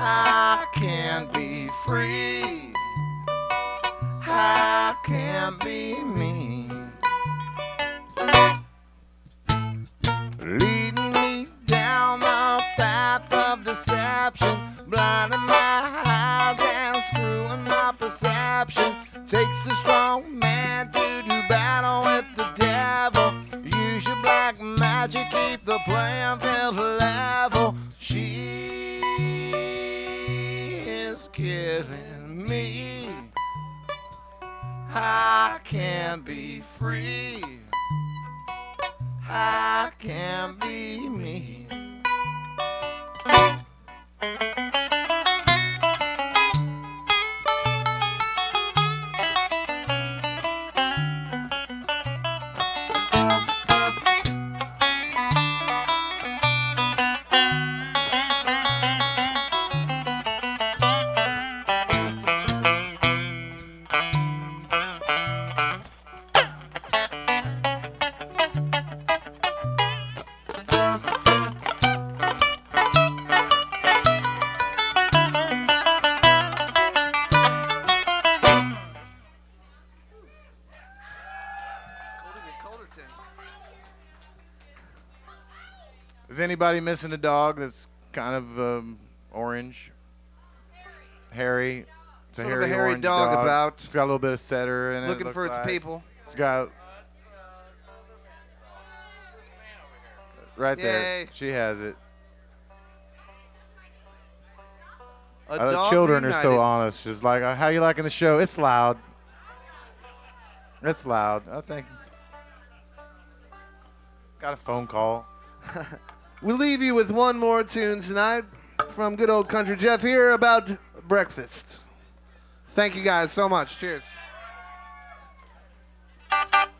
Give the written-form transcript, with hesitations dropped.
I can't be free. I can't be me. Leading me down the path of deception, blinding my eyes and screwing my perception. Takes a strong man to do battle with the devil. Use your black magic, keep the playing field level. She is killing me. I can't be free. I can't be me. Is anybody missing a dog that's kind of orange? Hairy. It's a hairy, hairy orange dog about. It's got a little bit of setter in it. Looking for its like. people. It's got right Yay. there. She has it. A children are so honest. Just like, how you liking the show? It's loud. It's loud. I think. Got a phone call. We'll leave you with one more tune tonight from good old Country Jeff here about breakfast. Thank you guys so much. Cheers.